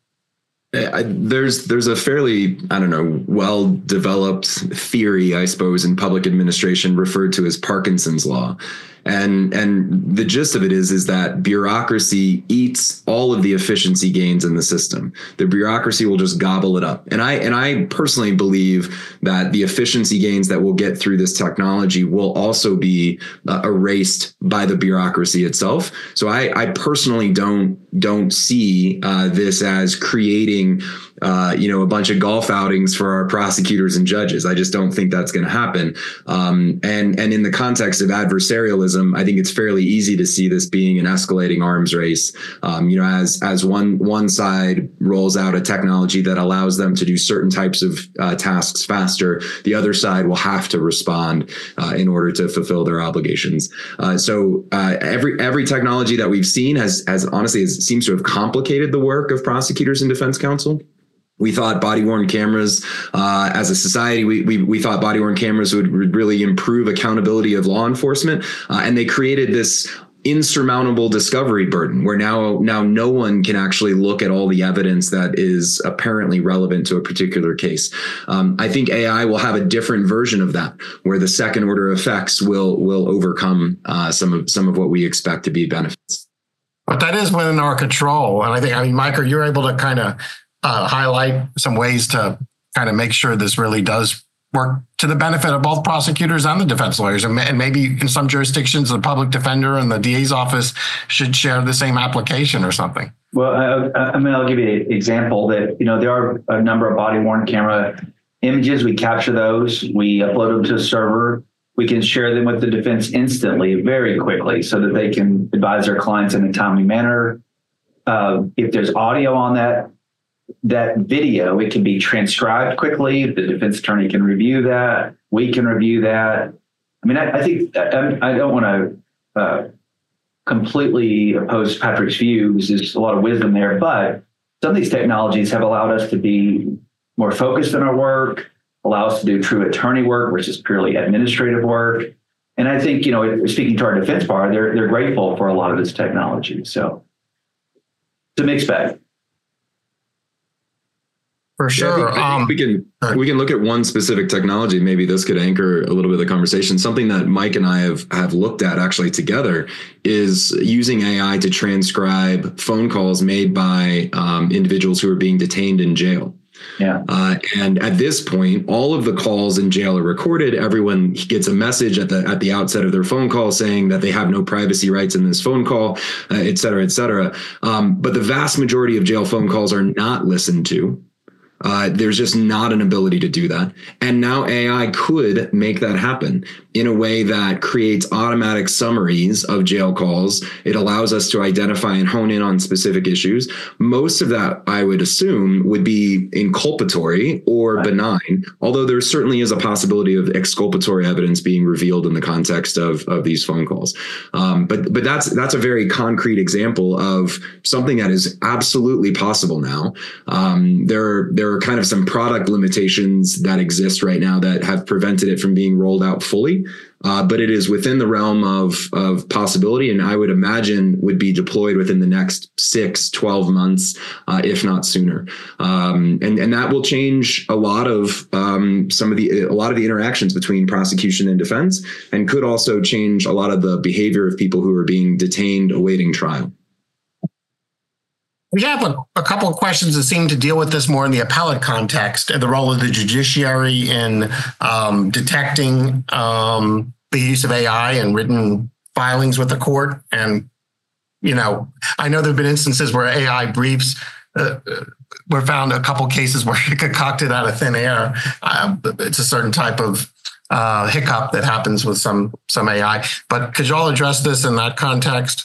[SPEAKER 5] There's a fairly, well-developed theory, I suppose, in public administration referred to as Parkinson's law. And the gist of it is that bureaucracy eats all of the efficiency gains in the system. The bureaucracy will just gobble it up. And I personally believe that the efficiency gains that we'll get through this technology will also be erased by the bureaucracy itself. So I personally don't see this as creating a bunch of golf outings for our prosecutors and judges. I just don't think that's going to happen. And in the context of adversarialism, I think it's fairly easy to see this being an escalating arms race. As one side rolls out a technology that allows them to do certain types of tasks faster, the other side will have to respond in order to fulfill their obligations. So every technology that we've seen has honestly seems to have complicated the work of prosecutors and defense counsel. We thought body-worn cameras, as a society, we thought body-worn cameras would really improve accountability of law enforcement, and they created this insurmountable discovery burden where now no one can actually look at all the evidence that is apparently relevant to a particular case. I think AI will have a different version of that, where the second order effects will overcome some of what we expect to be benefits.
[SPEAKER 3] But that is within our control, and I think, Micah, you're able to kind of highlight some ways to kind of make sure this really does work to the benefit of both prosecutors and the defense lawyers. And maybe in some jurisdictions, the public defender and the DA's office should share the same application or something.
[SPEAKER 7] Well, I'll give you an example that, there are a number of body-worn camera images. We capture those, we upload them to a server, We can share them with the defense instantly, very quickly, so that they can advise their clients in a timely manner. If there's audio on that video, it can be transcribed quickly. The defense attorney can review that. We can review that. I mean, I think I don't want to completely oppose Patrick's views. There's a lot of wisdom there, but some of these technologies have allowed us to be more focused in our work, allow us to do true attorney work versus purely administrative work. And I think, speaking to our defense bar, they're grateful for a lot of this technology. So it's a mixed bag.
[SPEAKER 3] For sure.
[SPEAKER 5] I think we can look at one specific technology. Maybe this could anchor a little bit of the conversation. Something that Mike and I have looked at actually together is using AI to transcribe phone calls made by individuals who are being detained in jail.
[SPEAKER 7] Yeah.
[SPEAKER 5] And at this point, all of the calls in jail are recorded. Everyone gets a message at the outset of their phone call saying that they have no privacy rights in this phone call, et cetera, et cetera. But the vast majority of jail phone calls are not listened to. There's just not an ability to do that. And now AI could make that happen in a way that creates automatic summaries of jail calls. It allows us to identify and hone in on specific issues. Most of that, I would assume, would be inculpatory or benign, although there certainly is a possibility of exculpatory evidence being revealed in the context of these phone calls. But that's a very concrete example of something that is absolutely possible now. There are kind of some product limitations that exist right now that have prevented it from being rolled out fully. But it is within the realm of possibility, and I would imagine would be deployed within the next 6-12 months, if not sooner. And that will change a lot of the interactions between prosecution and defense, and could also change a lot of the behavior of people who are being detained awaiting trial.
[SPEAKER 3] We have a couple of questions that seem to deal with this more in the appellate context, the role of the judiciary in detecting the use of AI and written filings with the court. And, I know there have been instances where AI briefs were found, a couple of cases where it concocted out of thin air. It's a certain type of hiccup that happens with some AI. But could you all address this in that context?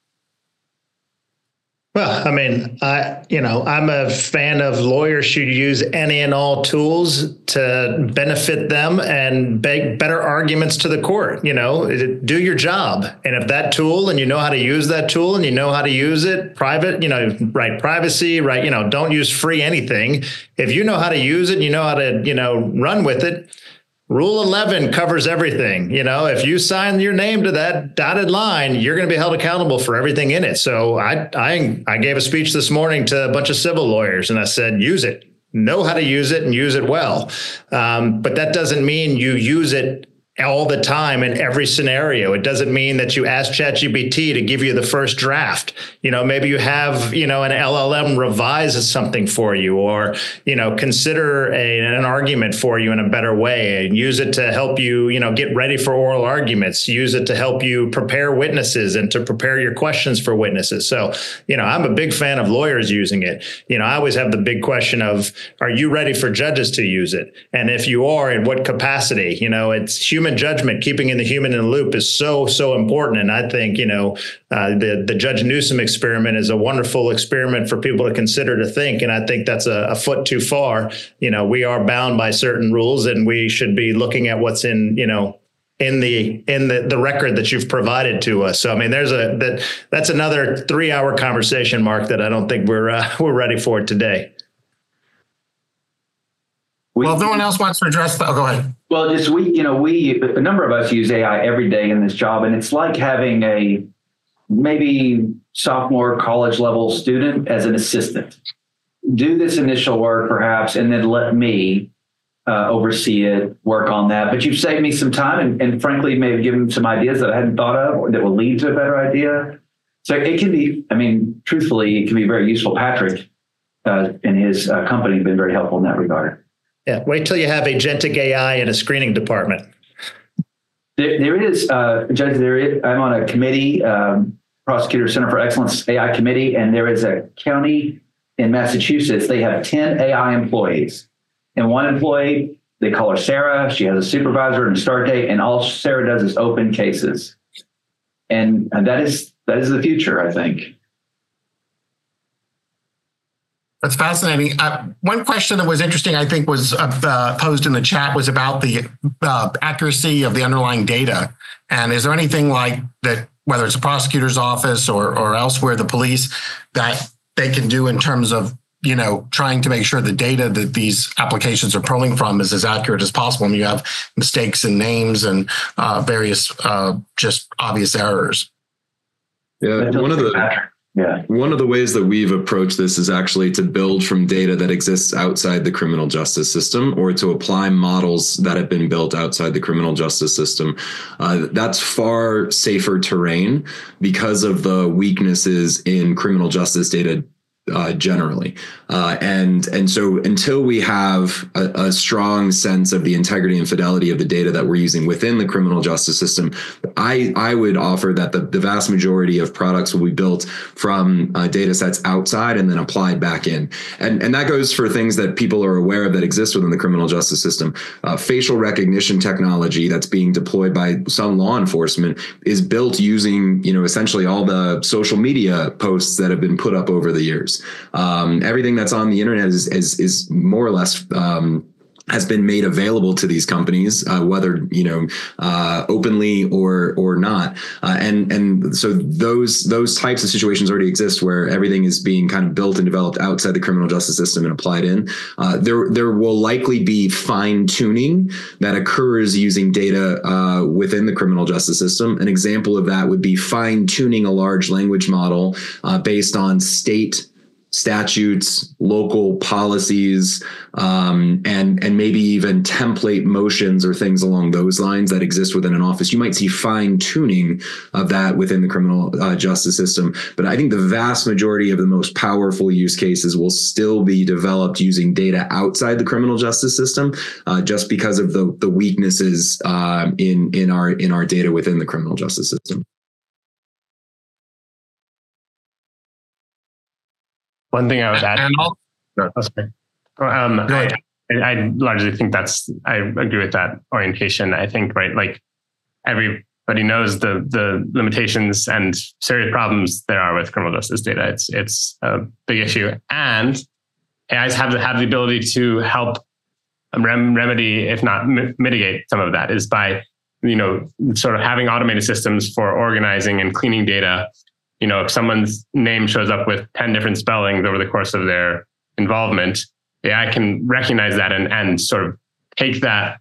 [SPEAKER 6] Well, I mean, I'm a fan of lawyers should use any and all tools to benefit them and make better arguments to the court. Do your job. And if that tool, and you know how to use that tool, and you know how to use it private, right privacy, right, don't use free anything. If you know how to use it, you know how to, run with it. Rule 11 covers everything. If you sign your name to that dotted line, you're going to be held accountable for everything in it. So I gave a speech this morning to a bunch of civil lawyers, and I said, use it, know how to use it, and use it well. But that doesn't mean you use it all the time in every scenario. It doesn't mean that you ask ChatGPT to give you the first draft. Maybe you have, an LLM revise something for you, or, consider an argument for you in a better way, and use it to help you, get ready for oral arguments, use it to help you prepare witnesses and to prepare your questions for witnesses. So, I'm a big fan of lawyers using it. I always have the big question of, are you ready for judges to use it? And if you are, in what capacity? It's human judgment, keeping in the human in the loop is so important. And I think, the Judge Newsom experiment is a wonderful experiment for people to consider, to think. And I think that's a foot too far. We are bound by certain rules, and we should be looking at what's in the record that you've provided to us. So, I mean, that's another 3-hour conversation, Mark, that I don't think we're ready for today.
[SPEAKER 3] Well, if no one else wants to address that, go ahead.
[SPEAKER 7] Well, just a number of us use AI every day in this job, and it's like having a maybe sophomore college level student as an assistant. Do this initial work perhaps, and then let me oversee it, work on that. But you've saved me some time and frankly, maybe given some ideas that I hadn't thought of or that will lead to a better idea. So it can be, truthfully, it can be very useful. Patrick and his company have been very helpful in that regard.
[SPEAKER 6] Yeah, wait till you have agentic AI in a screening department.
[SPEAKER 7] There is, Judge, I'm on a committee, Prosecutor Center for Excellence AI committee, and there is a county in Massachusetts. They have 10 AI employees, and one employee They call her Sarah. She has a supervisor and a start date, and all Sarah does is open cases. And that is the future, I think.
[SPEAKER 3] That's fascinating. One question that was interesting, I think, was posed in the chat was about the accuracy of the underlying data. And is there anything like that, whether it's a prosecutor's office or elsewhere, the police, that they can do in terms of, trying to make sure the data that these applications are pulling from is as accurate as possible? And you have mistakes in names and various just obvious errors.
[SPEAKER 5] Yeah, one of the ways that we've approached this is actually to build from data that exists outside the criminal justice system, or to apply models that have been built outside the criminal justice system. That's far safer terrain because of the weaknesses in criminal justice data generally. And so until we have a strong sense of the integrity and fidelity of the data that we're using within the criminal justice system, I would offer that the vast majority of products will be built from data sets outside and then applied back in. And that goes for things that people are aware of that exist within the criminal justice system. Facial recognition technology that's being deployed by some law enforcement is built using, essentially all the social media posts that have been put up over the years. Everything that's on the internet is more or less has been made available to these companies, whether openly or not, and so those types of situations already exist where everything is being kind of built and developed outside the criminal justice system and applied in. There will likely be fine tuning that occurs using data within the criminal justice system. An example of that would be fine tuning a large language model based on state statutes, local policies, and maybe even template motions or things along those lines that exist within an office. You might see fine tuning of that within the criminal justice system. But I think the vast majority of the most powerful use cases will still be developed using data outside the criminal justice system, just because of the weaknesses in our data within the criminal justice system.
[SPEAKER 4] One thing I would add. I largely think I agree with that orientation. I think, right, like everybody knows the limitations and serious problems there are with criminal justice data. It's a big issue, and AIs have the ability to help remedy, if not mitigate some of that, is by sort of having automated systems for organizing and cleaning data. If someone's name shows up with 10 different spellings over the course of their involvement, AI can recognize that and sort of take that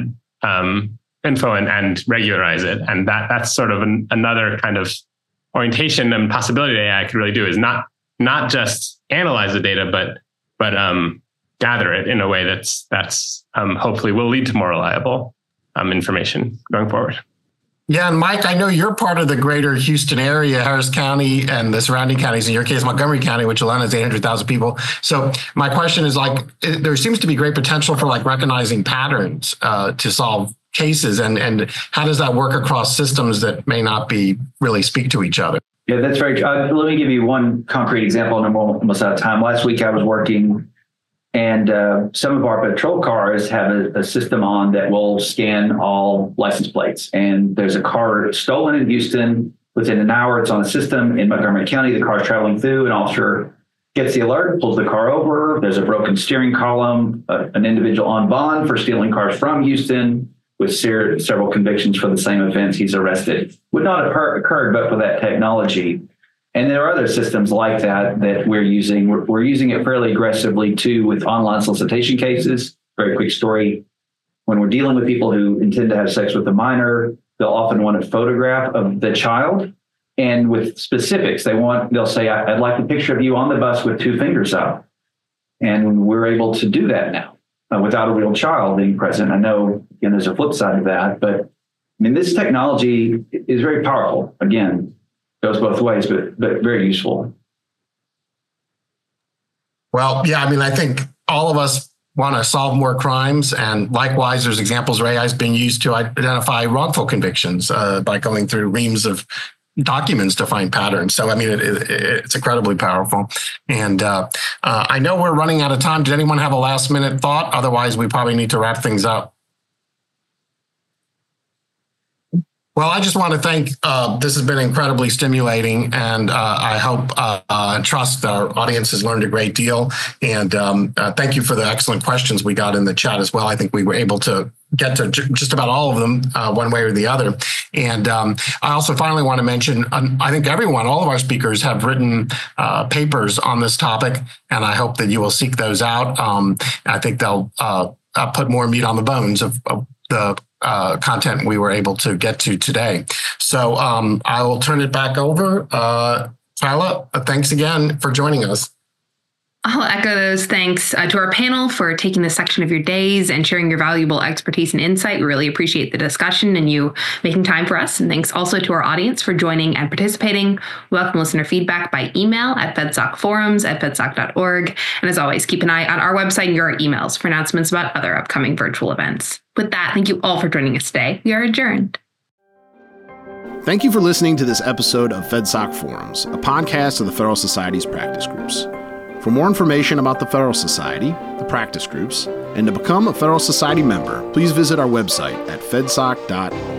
[SPEAKER 4] info and regularize it. And that's sort of another kind of orientation and possibility that AI could really do, is not just analyze the data, but gather it in a way that's hopefully will lead to more reliable information going forward.
[SPEAKER 3] Yeah, and Mike, I know you're part of the greater Houston area, Harris County and the surrounding counties, in your case, Montgomery County, which alone has 800,000 people. So my question is, there seems to be great potential for recognizing patterns to solve cases. And how does that work across systems that may not be really speak to each other?
[SPEAKER 7] Yeah, that's very true. Let me give you one concrete example, and I'm almost out of time. Last week I was working, and some of our patrol cars have a system on that will scan all license plates. And there's a car stolen in Houston. Within an hour, it's on a system. In Montgomery County, the car's traveling through. An officer gets the alert, pulls the car over. There's a broken steering column, an individual on bond for stealing cars from Houston with several convictions for the same offense. He's arrested. Would not have occurred but for that technology. And there are other systems like that we're using. We're using it fairly aggressively too with online solicitation cases. Very quick story. When we're dealing with people who intend to have sex with a minor, they'll often want a photograph of the child. And with specifics, they'll say, I'd like a picture of you on the bus with 2 fingers up. And we're able to do that now without a real child being present. I know, again, there's a flip side of that, but this technology is very powerful. Again, goes both ways, but very useful.
[SPEAKER 3] Well, yeah, I think all of us want to solve more crimes. And likewise, there's examples where AI is being used to identify wrongful convictions by going through reams of documents to find patterns. So, I mean, it's incredibly powerful. And I know we're running out of time. Did anyone have a last minute thought? Otherwise, we probably need to wrap things up. Well, I just want to thank, this has been incredibly stimulating, and I hope and trust our audience has learned a great deal. And thank you for the excellent questions we got in the chat as well. I think we were able to get to just about all of them one way or the other. And I also finally want to mention, I think all of our speakers have written papers on this topic, and I hope that you will seek those out. I think they'll put more meat on the bones of the content we were able to get to today. So I will turn it back over. Tyler, thanks again for joining us.
[SPEAKER 2] I'll echo those thanks to our panel for taking this section of your days and sharing your valuable expertise and insight. We really appreciate the discussion and you making time for us. And thanks also to our audience for joining and participating. Welcome listener feedback by email at fedsocforums@fedsoc.org. And as always, keep an eye on our website and your emails for announcements about other upcoming virtual events. With that, thank you all for joining us today. We are adjourned.
[SPEAKER 1] Thank you for listening to this episode of FedSoc Forums, a podcast of the Federal Society's practice groups. For more information about the Federal Society, the practice groups, and to become a Federal Society member, please visit our website at fedsoc.org.